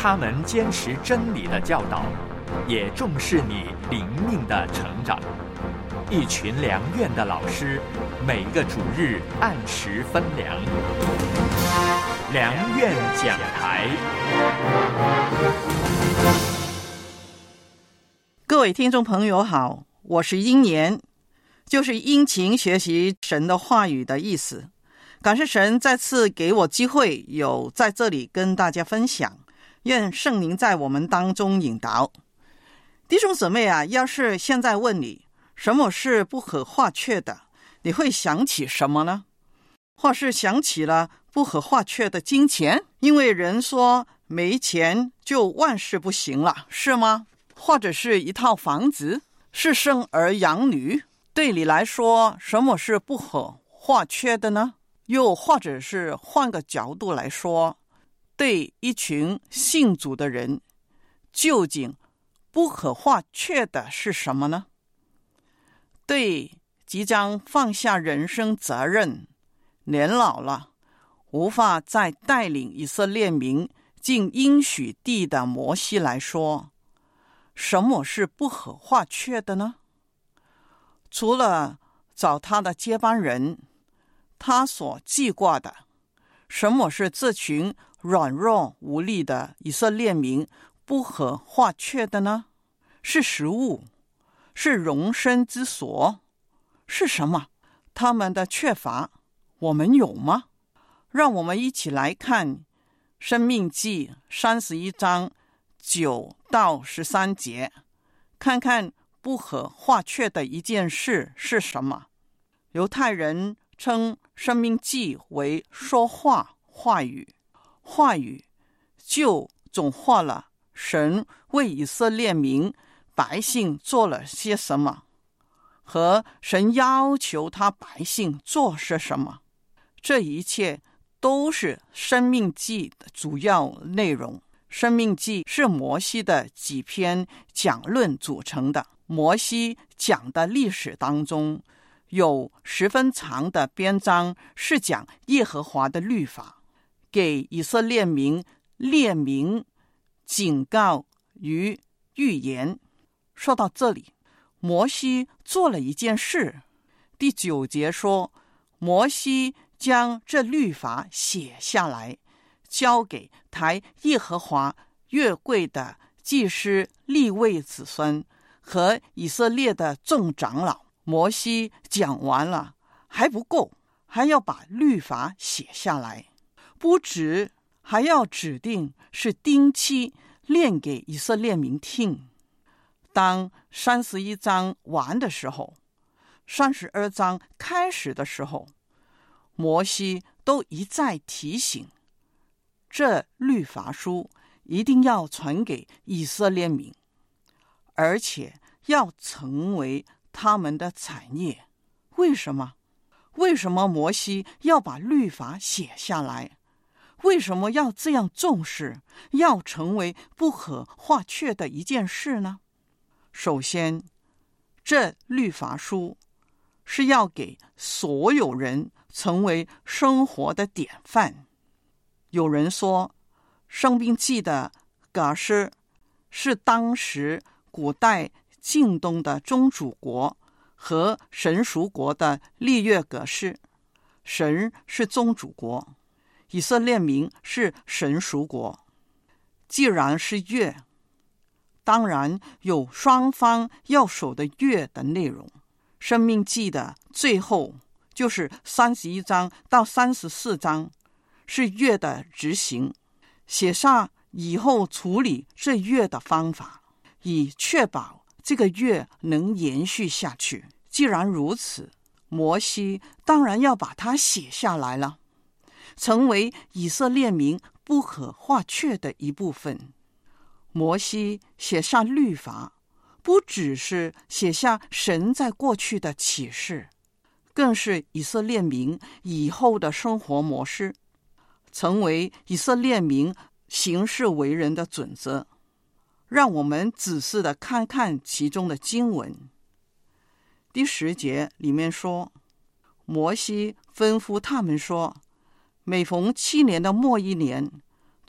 他们坚持真理的教导，也重视你灵命的成长。一群良院的老师，每个主日按时分粮。良院讲台。 各位听众朋友好，我是殷年，就是殷勤学习神的话语的意思。感谢神再次给我机会有在这里跟大家分享，愿圣灵在我们当中引导。弟兄姊妹啊，要是现在问你什么是不可或缺的，你会想起什么呢？或是想起了不可或缺的金钱，因为人说没钱就万事不行了，是吗？或者是一套房子，是生儿养女，对你来说什么是不可或缺的呢？又或者是换个角度来说，对一群信主的人，究竟不可或缺的是什么呢？对即将放下人生责任，年老了，无法再带领以色列民进应许地的摩西来说，什么是不可或缺的呢？除了找他的接班人，他所记挂的，什么是这群软弱无力的以色列民不可或缺的呢？是食物，是容身之所，是什么？他们的缺乏，我们有吗？让我们一起来看申命记31章9到13节，看看不可或缺的一件事是什么。犹太人称申命记为说话话语，话语就总化了神为以色列民百姓做了些什么，和神要求他百姓做些什么。这一切都是申命记的主要内容。申命记是摩西的几篇讲论组成的。摩西讲的历史当中，有十分长的篇章是讲耶和华的律法，给以色列民列明警告与预言。说到这里，摩西做了一件事。第9节说，摩西将这律法写下来，交给抬耶和华约柜的祭司利未子孙和以色列的众长老。摩西讲完了还不够，还要把律法写下来，不止还要指定是定期念给以色列民听。当31章完的时候，32章开始的时候，摩西都一再提醒，这律法书一定要传给以色列民，而且要成为他们的产业。为什么？为什么摩西要把律法写下来？为什么要这样重视，要成为不可或缺的一件事呢？首先，这律法书是要给所有人成为生活的典范。有人说，申命记的格式是当时古代近东的宗主国和神属国的立约格式。神是宗主国，以色列民是神属国。既然是约，当然有双方要守的约的内容。申命记的最后就是31章到34章是约的执行，写下以后处理这约的方法，以确保这个约能延续下去。既然如此，摩西当然要把它写下来了，成为以色列民不可或缺的一部分。摩西写下律法，不只是写下神在过去的启示，更是以色列民以后的生活模式，成为以色列民行事为人的准则。让我们仔细的看看其中的经文。第10节里面说，摩西吩咐他们说，每逢7年的末一年，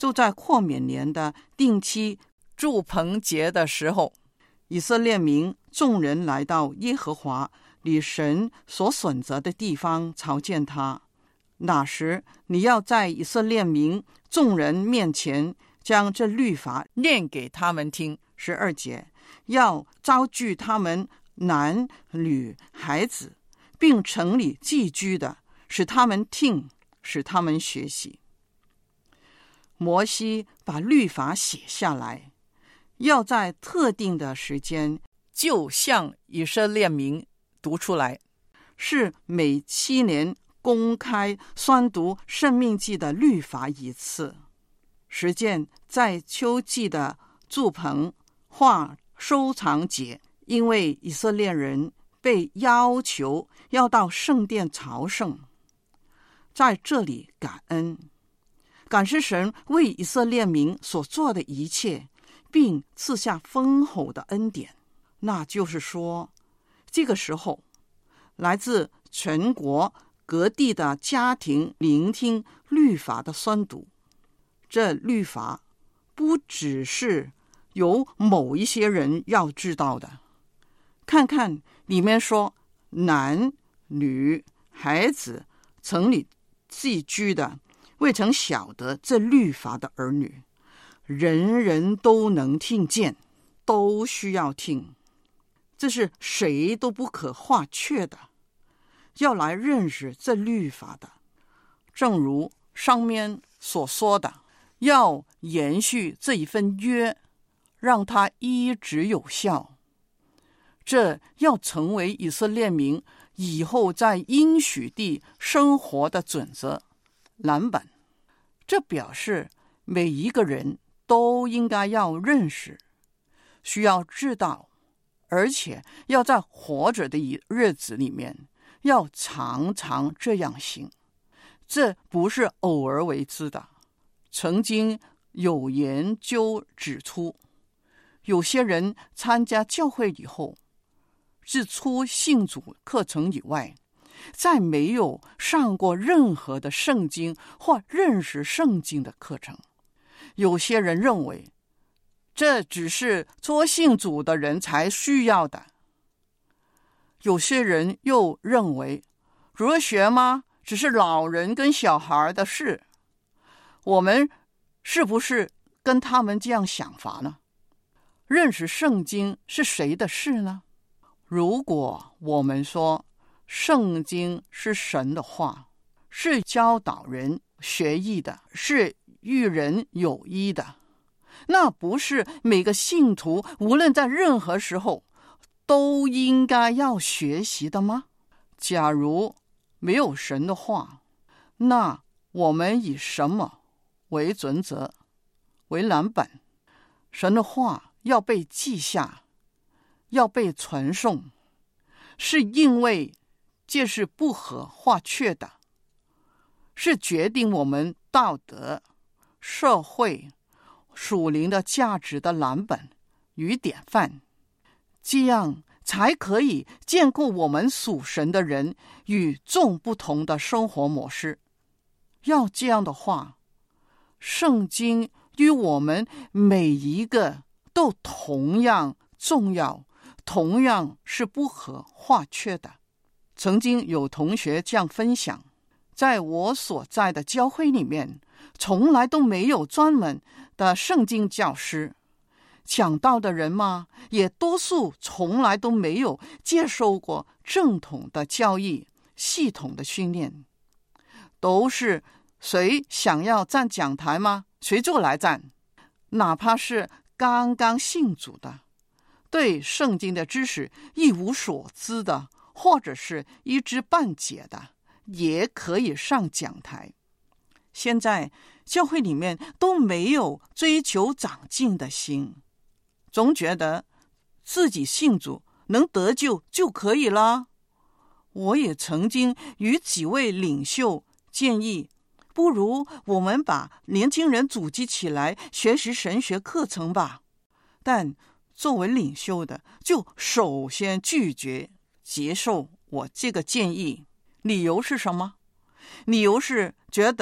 就在豁免年的定期住棚节的时候，以色列民众人来到耶和华你神所选择的地方朝见他。那时你要在以色列民众人面前将这律法念给他们听。12节，要招聚他们男女孩子，并城里寄居的，使他们听，使他们学习。摩西把律法写下来，要在特定的时间就向以色列民读出来，是每7年公开宣读申命记的律法一次。实践在秋季的住棚或收藏节，因为以色列人被要求要到圣殿朝圣，在这里感恩，感谢神为以色列民所做的一切，并赐下丰厚的恩典。那就是说，这个时候来自全国各地的家庭聆听律法的宣读。这律法不只是有某一些人要知道的，看看里面说男女孩子城里寄居的未曾晓得这律法的儿女，人人都能听见，都需要听，这是谁都不可或缺的，要来认识这律法的。正如上面所说的，要延续这一份约，让它一直有效，这要成为以色列民以后在应许地生活的准则蓝本。这表示每一个人都应该要认识，需要知道，而且要在活着的日子里面要常常这样行。这不是偶尔为之的。曾经有研究指出，有些人参加教会以后，自出信主课程以外，再没有上过任何的圣经或认识圣经的课程。有些人认为这只是初信主的人才需要的，有些人又认为哲学吗？只是老人跟小孩的事。我们是不是跟他们这样想法呢？认识圣经是谁的事呢？如果我们说圣经是神的话，是教导人学义的，是育人有益的，那不是每个信徒无论在任何时候都应该要学习的吗？假如没有神的话，那我们以什么为准则，为蓝本？神的话要被记下，要被传颂，是因为这是不可或缺的，是决定我们道德、社会、属灵的价值的蓝本与典范，这样才可以建构我们属神的人与众不同的生活模式。要这样的话，圣经与我们每一个都同样重要，同样是不可或缺的。曾经有同学这样分享，在我所在的教会里面，从来都没有专门的圣经教师，讲道的人嘛，也多数从来都没有接受过正统的教育、系统的训练，都是谁想要站讲台吗？谁就来站。哪怕是刚刚信主的，对圣经的知识一无所知的，或者是一知半解的，也可以上讲台。现在教会里面都没有追求长进的心，总觉得自己信主能得救就可以了。我也曾经与几位领袖建议，不如我们把年轻人组织起来学习神学课程吧。但作为领袖的，就首先拒绝接受我这个建议。理由是什么？理由是觉得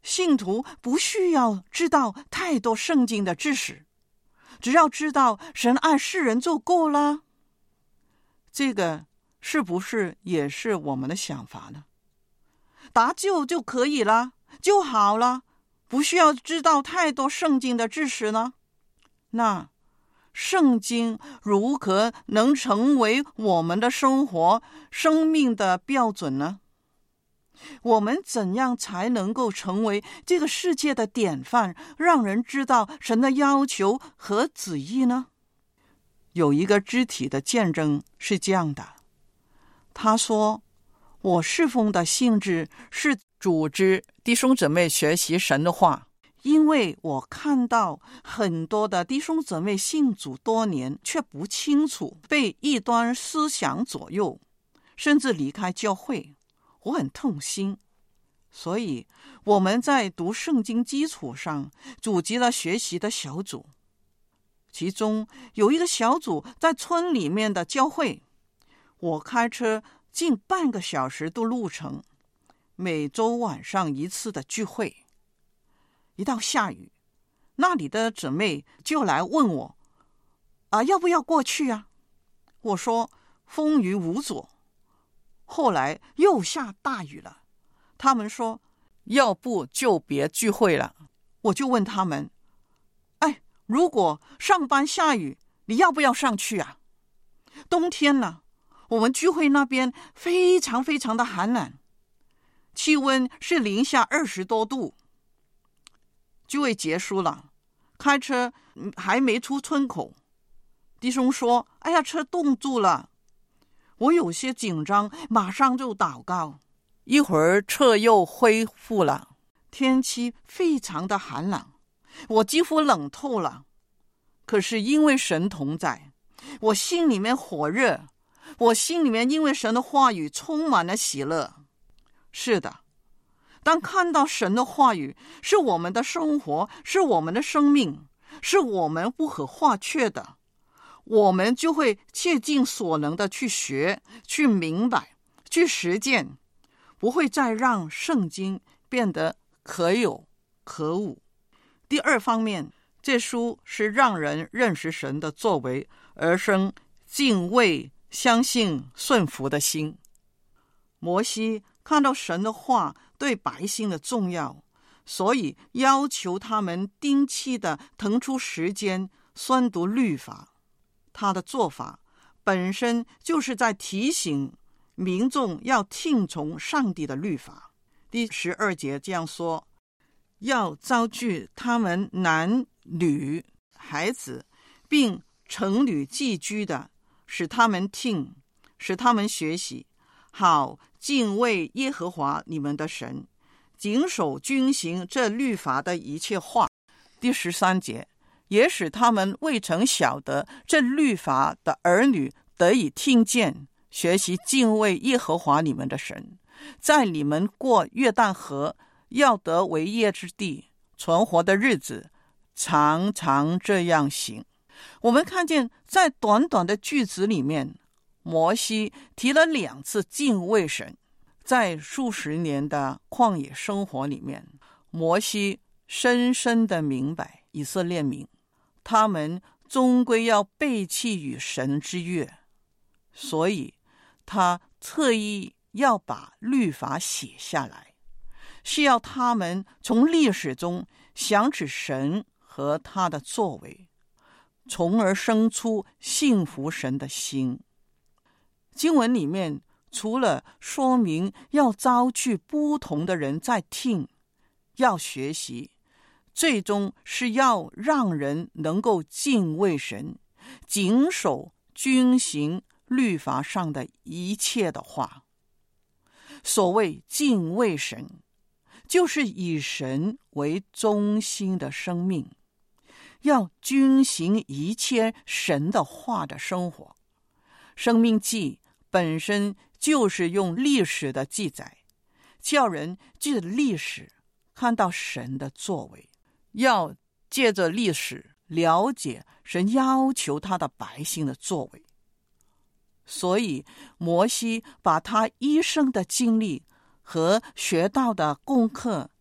信徒不需要知道太多圣经的知识，只要知道神爱世人就够了。这个是不是也是我们的想法呢？得救就可以了，就好了，不需要知道太多圣经的知识呢？那圣经如何能成为我们的生活、生命的标准呢？我们怎样才能够成为这个世界的典范，让人知道神的要求和旨意呢？有一个肢体的见证是这样的，他说，我侍奉的性质是组织弟兄姊妹学习神的话，因为我看到很多的弟兄姊妹信主多年却不清楚，被异端思想左右，甚至离开教会，我很痛心。所以我们在读圣经基础上组织了学习的小组，其中有一个小组在村里面的教会，我开车近半个小时的路程，每周晚上一次的聚会。一到下雨，那里的姊妹就来问我要不要过去啊？我说风雨无阻。后来又下大雨了，他们说要不就别聚会了。我就问他们，如果上班下雨，你要不要上去啊？冬天了，我们聚会那边非常非常的寒冷，气温是零下20多度。聚会结束了，开车还没出村口，弟兄说车冻住了。我有些紧张，马上就祷告，一会儿车又恢复了。天气非常的寒冷，我几乎冷透了。可是因为神同在，我心里面火热，我心里面因为神的话语充满了喜乐。是的，当看到神的话语是我们的生活，是我们的生命，是我们不可或缺的，我们就会切尽所能的去学，去明白，去实践，不会再让圣经变得可有可无。第二方面，这书是让人认识神的作为，而生敬畏、相信、顺服的心。摩西看到神的话对百姓的重要，所以要求他们定期的腾出时间宣读律法。他的做法本身就是在提醒民众要听从上帝的律法。第12节这样说，要招聚他们男女孩子并成女寄居的，使他们听，使他们学习，好敬畏耶和华你们的神，谨守遵行这律法的一切话。第13节，也使他们未曾晓得这律法的儿女得以听见，学习敬畏耶和华你们的神，在你们过约旦河要得为业之地存活的日子，常常这样行。我们看见在短短的句子里面，摩西提了2次敬畏神。在数十年的旷野生活里面，摩西深深的明白以色列民，他们终归要背弃与神之约，所以他特意要把律法写下来，是要他们从历史中想起神和他的作为，从而生出信服神的心。经文里面除了说明要招聚不同的人在听，要学习，最终是要让人能够敬畏神，谨守遵行律法上的一切的话。所谓敬畏神，就是以神为中心的生命，要遵行一切神的话的生活。生命记本身就是用历史的记载，叫人借着历史看到神的作为，要借着历史了解神要求他的百姓的作为。所以摩西把他一生的经历和学到的功课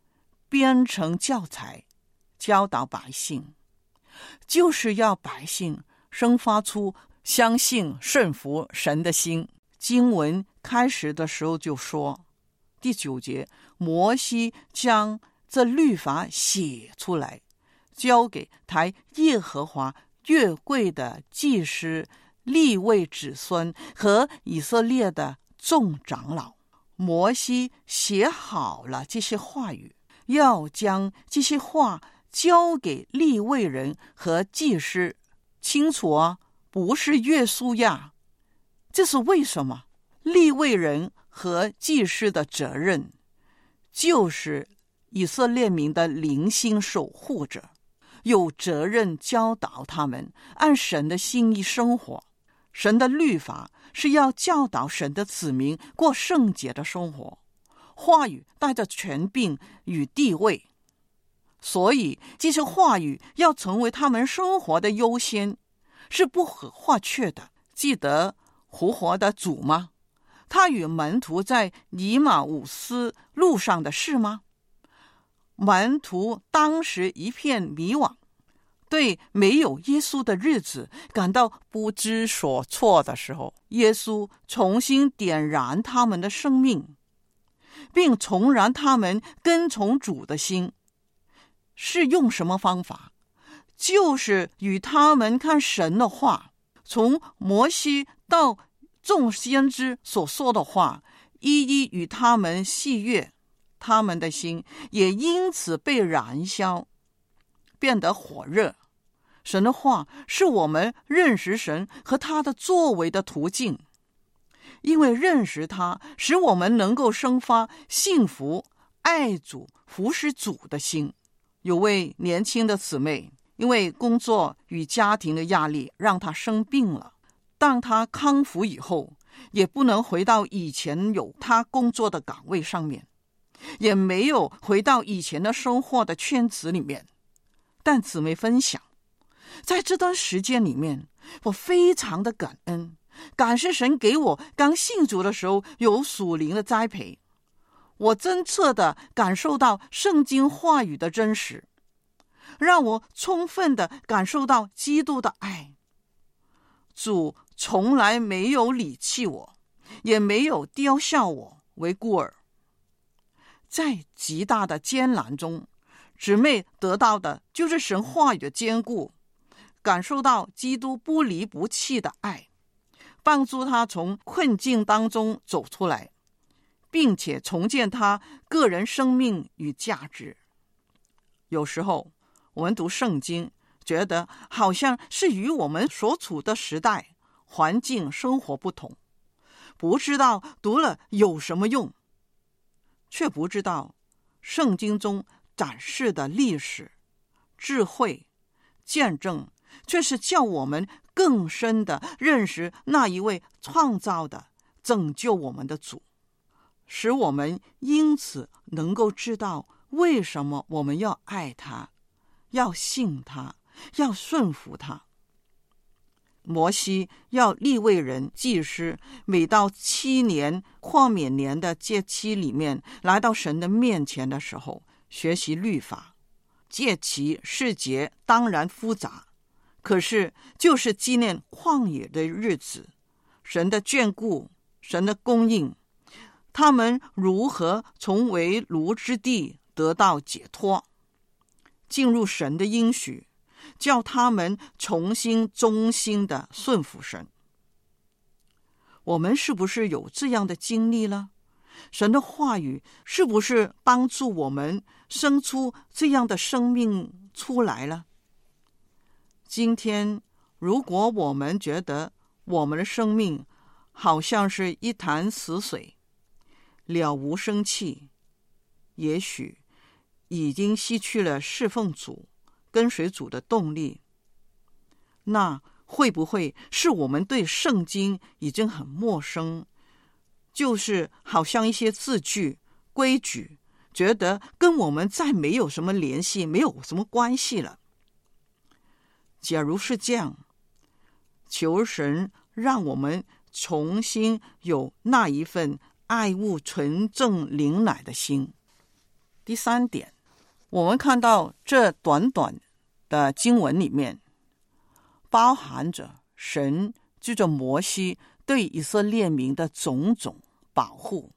编成教材，教导百姓，就是要百姓生发出相信顺服神的心。经文开始的时候就说，第9节，摩西将这律法写出来，交给抬耶和华约柜的祭司、利未子孙和以色列的众长老。摩西写好了这些话语，要将这些话交给利未人和祭司。清楚啊，不是约书亚。这是为什么？利未人和祭司的责任就是以色列民的灵性守护者，有责任教导他们按神的心意生活。神的律法是要教导神的子民过圣洁的生活，话语带着权柄与地位，所以这些话语要成为他们生活的优先，是不可或缺的。记得复活的主吗？他与门徒在以马忤斯路上的事吗？门徒当时一片迷惘，对没有耶稣的日子感到不知所措的时候，耶稣重新点燃他们的生命，并重燃他们跟从主的心。是用什么方法？就是与他们看神的话，从摩西到众先知所说的话，一一与他们细阅，他们的心也因此被燃烧，变得火热。神的话是我们认识神和他的作为的途径，因为认识他，使我们能够生发幸福、爱主、服侍主的心。有位年轻的姊妹，因为工作与家庭的压力让她生病了。当她康复以后，也不能回到以前有她工作的岗位上面，也没有回到以前的生活的圈子里面。但姊妹分享，在这段时间里面，我非常的感恩，感谢神给我刚信主的时候有属灵的栽培，我真切的感受到圣经话语的真实，让我充分的感受到基督的爱。主从来没有离弃我，也没有丢下我为孤儿。在极大的艰难中，姊妹得到的就是神话语的坚固，感受到基督不离不弃的爱，帮助她从困境当中走出来，并且重建她个人生命与价值。有时候我们读圣经，觉得好像是与我们所处的时代、环境、生活不同，不知道读了有什么用，却不知道圣经中展示的历史、智慧、见证，却是叫我们更深的认识那一位创造的、拯救我们的主，使我们因此能够知道为什么我们要爱他，要信他，要顺服他。摩西要利未人祭司每到7年豁免年的节期里面来到神的面前的时候学习律法。节期时节当然复杂，可是就是纪念旷野的日子，神的眷顾，神的供应，他们如何从为奴之地得到解脱，进入神的应许，叫他们重新忠心的顺服神。我们是不是有这样的经历呢？神的话语是不是帮助我们生出这样的生命出来了？今天如果我们觉得我们的生命好像是一潭死水，了无生气，也许已经失去了侍奉主、跟随主的动力，那会不会是我们对圣经已经很陌生，就是好像一些字句、规矩，觉得跟我们再没有什么联系，没有什么关系了？假如是这样，求神让我们重新有那一份爱物纯正灵奶的心。第3点， 我们看到这短短的经文里面，包含着神借着摩西对以色列民的种种保护。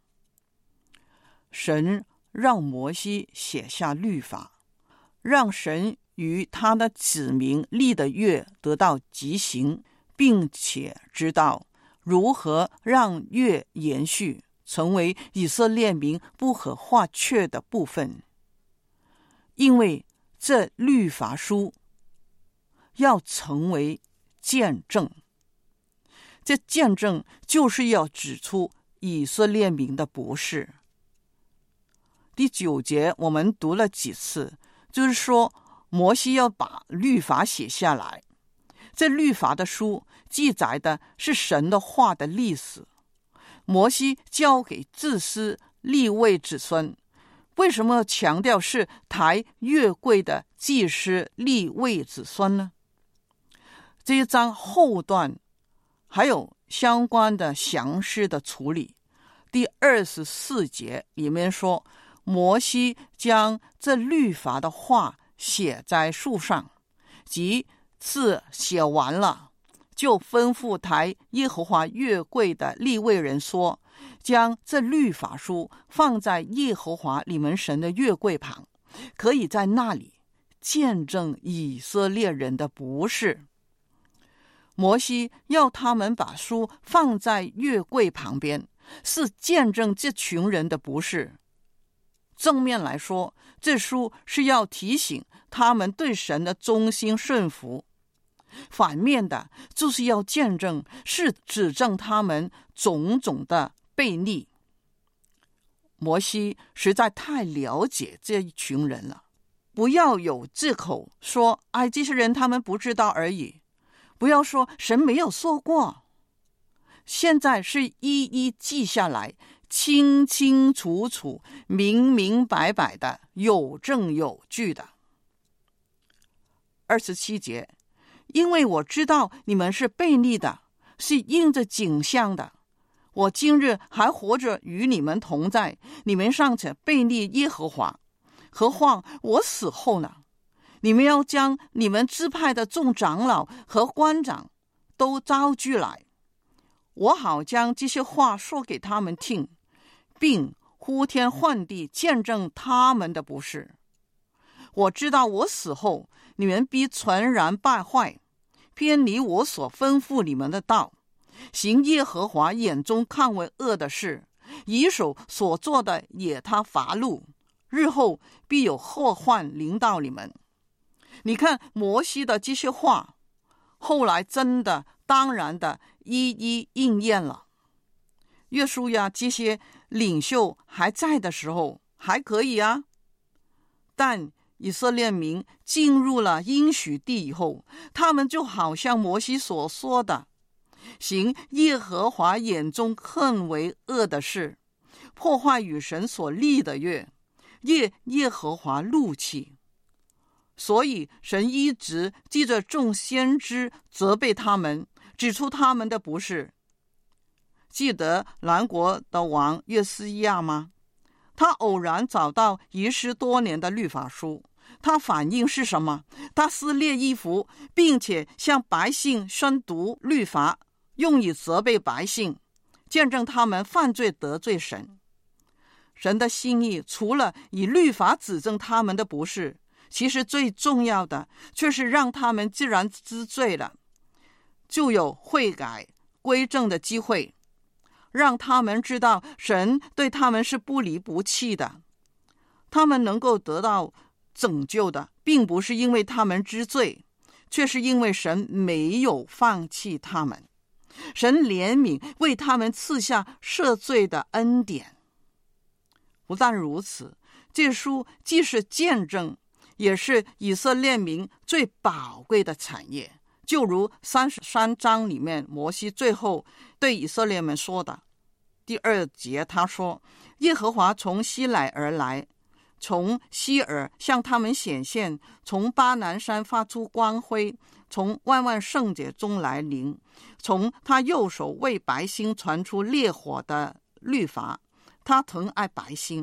神让摩西写下律法，让神与他的子民立的约得到执行，并且知道如何让约延续，成为以色列民不可或缺的部分。因为这律法书要成为见证，这见证就是要指出以色列民的不是。第9节我们读了几次，就是说摩西要把律法写下来。这律法的书记载的是神的话的历史，摩西交给祭司利未子孙。为什么强调是抬约柜的祭司利未子孙呢？这一章后段还有相关的详细的处理。第24节里面说，摩西将这律法的话写在树上，即是写完了，就吩咐抬耶和华约柜的利未人说，将这律法书放在耶和华你们神的约柜旁，可以在那里见证以色列人的不是。摩西要他们把书放在约柜旁边，是见证这群人的不是。正面来说，这书是要提醒他们对神的忠心顺服；反面的就是要见证，是指证他们种种的悖逆。摩西实在太了解这一群人了，不要有借口说这些人他们不知道而已，不要说神没有说过。现在是一一记下来，清清楚楚、明明白白的，有证有据的。27节，因为我知道你们是悖逆的，是应着景象的。我今日还活着与你们同在，你们尚且悖逆耶和华，何况我死后呢？你们要将你们支派的众长老和官长都招聚来，我好将这些话说给他们听，并呼天唤地见证他们的不是。我知道我死后，你们必全然败坏，偏离我所吩咐你们的道，行耶和华眼中看为恶的事，以手所做的也他罚怒，日后必有祸患临到你们。你看摩西的这些话，后来真的当然的一一应验了。约书亚这些领袖还在的时候还可以啊，但以色列民进入了应许地以后，他们就好像摩西所说的，行耶和华眼中看为恶的事，破坏与神所立的约，耶和华怒气。所以神一直记着众先知责备他们，指出他们的不是。记得南国的王约书亚吗？他偶然找到遗失多年的律法书，他反应是什么？他撕裂衣服，并且向百姓宣读律法，用以责备百姓，见证他们犯罪得罪神。神的心意除了以律法指证他们的不是，其实最重要的却是让他们既然知罪了，就有悔改归正的机会，让他们知道神对他们是不离不弃的。他们能够得到拯救的，并不是因为他们知罪，却是因为神没有放弃他们，神怜悯为他们赐下赦罪的恩典。不但如此，这书既是见证，也是以色列民最宝贵的产业。就如33章里面摩西最后对以色列们说的，第2节他说，耶和华从西乃而来，从西尔向他们显现，从巴南山发出光辉，从万万圣者中来临，从他右手为百姓传出烈火的律法。他疼爱百姓，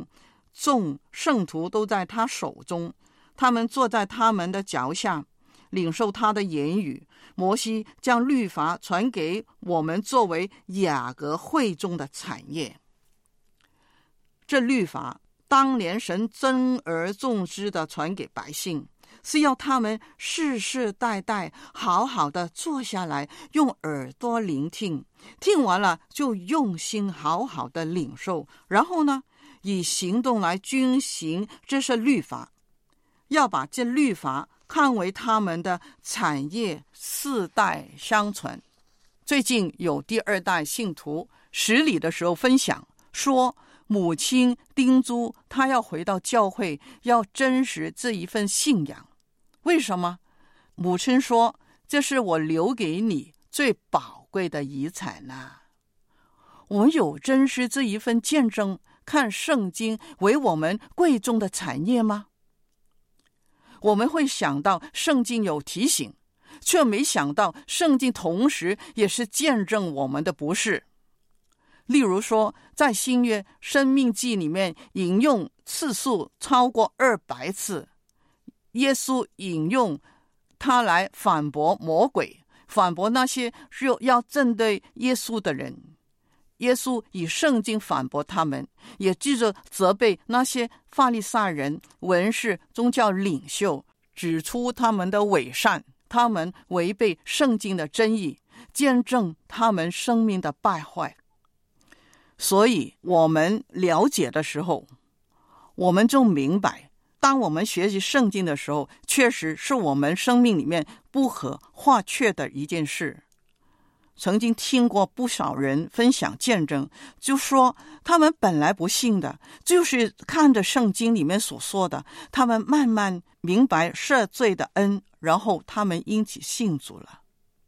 众圣徒都在他手中，他们坐在他们的脚下，领受他的言语。摩西将律法传给我们，作为雅各会中的产业。这律法当年神珍而重之的传给百姓，是要他们世世代代好好的坐下来，用耳朵聆听，听完了就用心好好的领受，然后呢，以行动来遵行这是律法，要把这律法看为他们的产业，世代相传。最近有第二代信徒十里的时候分享说，母亲叮嘱他要回到教会，要珍视这一份信仰。为什么？母亲说，这是我留给你最宝贵的遗产啊。我们有珍视这一份见证，看圣经为我们贵重的产业吗？我们会想到圣经有提醒，却没想到圣经同时也是见证我们的不是。例如说，在新约生命记里面引用次数超过200次，耶稣引用他来反驳魔鬼，反驳那些要针对耶稣的人。耶稣以圣经反驳他们，也记着责备那些法利赛人、文士、宗教领袖，指出他们的伪善，他们违背圣经的真意，见证他们生命的败坏。所以我们了解的时候，我们就明白，当我们学习圣经的时候，确实是我们生命里面不可或缺的一件事。曾经听过不少人分享见证，就说他们本来不信的，就是看着圣经里面所说的，他们慢慢明白赦罪的恩，然后他们因此信主了。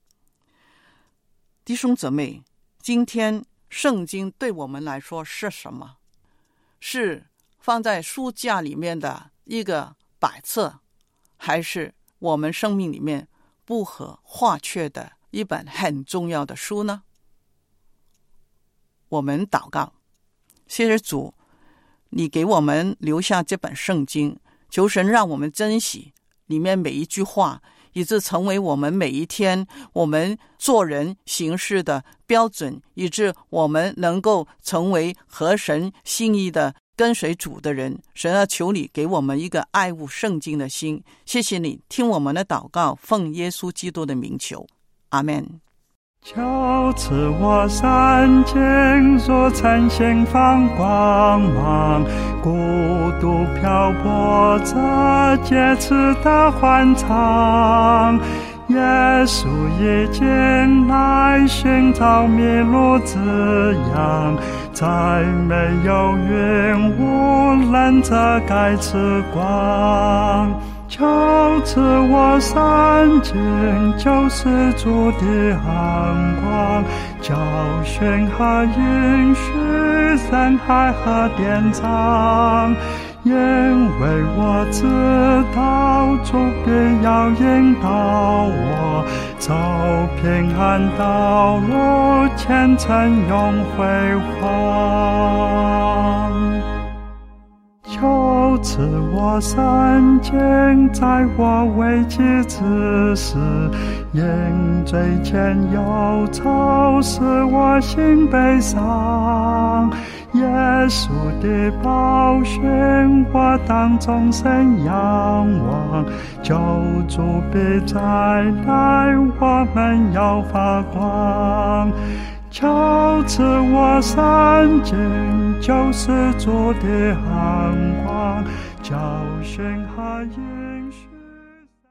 弟兄姊妹，今天圣经对我们来说是什么？是放在书架里面的一个摆册，还是我们生命里面不可或缺的一本很重要的书呢？我们祷告，谢谢主，你给我们留下这本圣经，求神让我们珍惜里面每一句话，以致成为我们每一天我们做人行事的标准，以致我们能够成为合神心意的跟随主的人。神啊，求你给我们一个爱护圣经的心。谢谢你听我们的祷告，奉耶稣基督的名求，阿们。 求赐我三间若晨星放光芒，孤独漂泊着皆次的欢唱。耶稣已经来寻找迷路之羊，再没有云雾能遮盖此光。求赐我三经救世主的寒光，教训和允许人海和典章。因为我知道主必要引导我走平安道路，前程永辉煌。求赐我三件在我危急之时，因罪愆忧愁使我心悲伤。耶稣的宝血我当终身仰望，救主必再来，我们要发光。求赐我三件救世主的寒光，教训和允许。